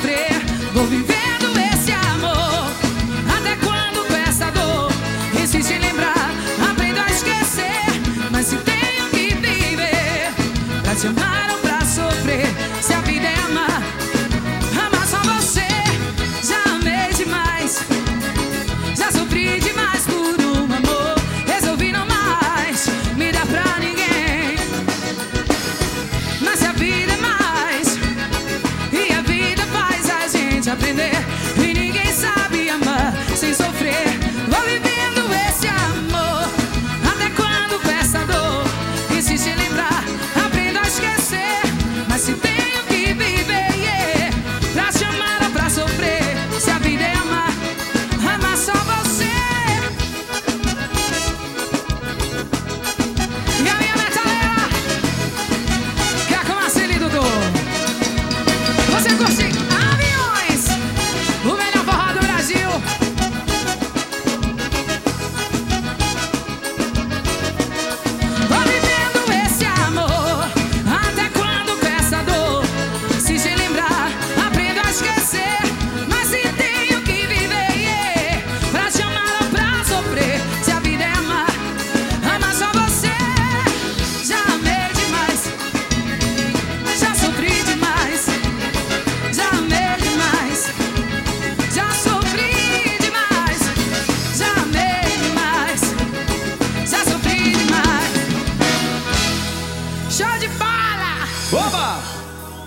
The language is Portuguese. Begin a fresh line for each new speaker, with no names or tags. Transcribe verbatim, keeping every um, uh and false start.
sofrer. Vou vivendo esse amor, até quando com essa dor insiste em lembrar, aprendo a esquecer. Mas se tenho que viver pra te amar ou pra sofrer, se a vida é amar, amar só você. Já amei demais, já sofri demais por um amor, resolvi não mais me dar pra ninguém. Mas se a vida é mais, e a vida faz a gente aprender, e ninguém sabe amar sem sofrer. Vou vivendo esse amor, até quando com essa dor insiste em lembrar, aprendo a esquecer. Mas se tenho que viver, yeah, pra te amar ou pra sofrer, se a vida é amar, amar só você. E a minha metaleira, que é com Marcelo e Dudu. Você curte Aviões, o melhor forró do Brasil. Vou vivendo esse amor, até quando com essa dor insiste em lembrar, aprendo a esquecer. Mas se tenho que viver, yeah, pra te amar ou pra sofrer, se a vida é amar, amar só você. Já amei demais, já sofri demais, já amei demais, já sofri demais, já amei demais, já sofri demais. Show de bola!
Oba!